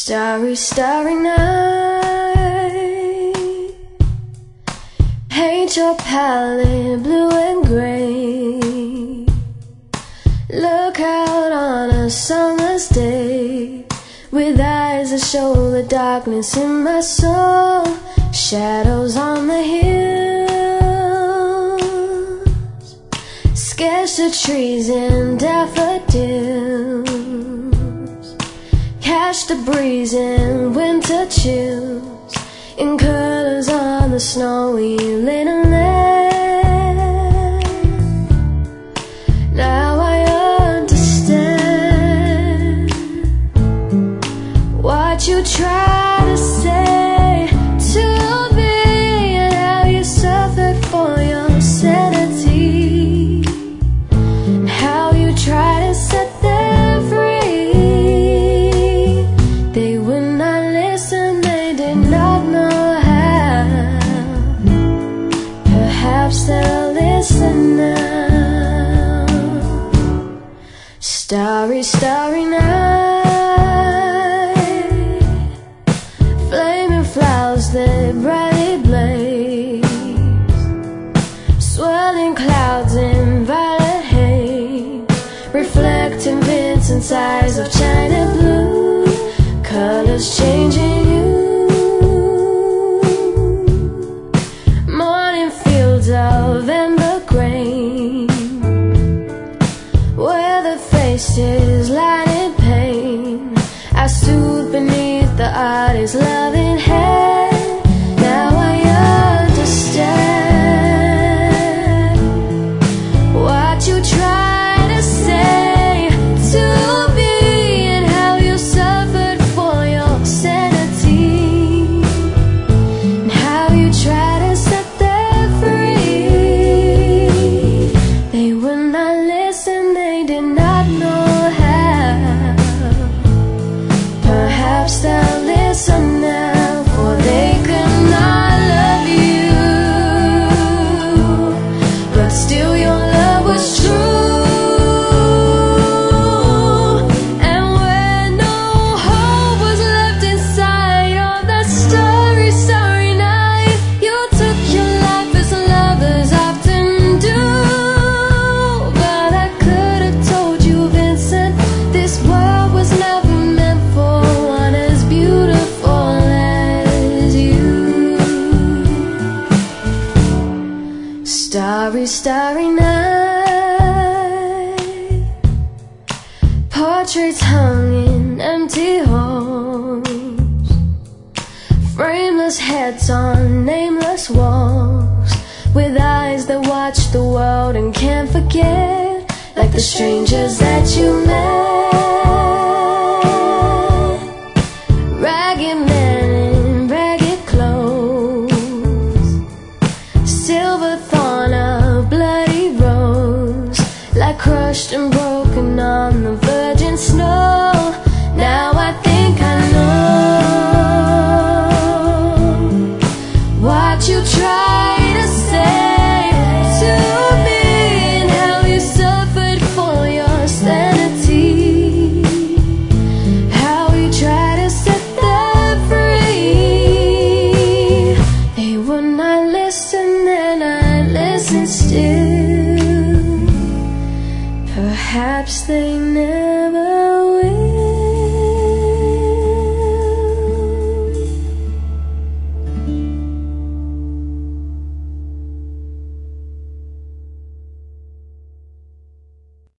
Starry, starry night, paint your palette blue and gray. Look out on a summer's day, with eyes that show the darkness in my soul. Shadows on the hills, sketch the trees and daffodils, catch the breeze and winter chills, in colors on the snowy linen land. Now I understand what you try to say to me, and how you suffered for your sanity, and how you try to set them free. They would not listen, they did not know how. Perhaps they'll listen now. Starry, starry night, flaming flowers that brightly blaze, swirling clouds in violet haze, reflecting Vincent's eyes of china blue, colors changing hue. Morning fields of amber grain, where the faces light in pain. I stood beneath the artist's loving hand. Now I understand what you try to say to me, and how you suffered for your sanity, and how you try to set them free. They would not listen, they did not know how. Perhaps they'll listen now, for they could not love you, but still your love was true. And when no hope was left inside on that starry, starry night, you took your life as lovers often do. But I could have told you, Vincent, this world was never meant for one as beautiful as you. Starry, starry night, portraits hung in empty halls, frameless heads on nameless walls, with eyes that watch the world and can't forget, like the strangers that you met.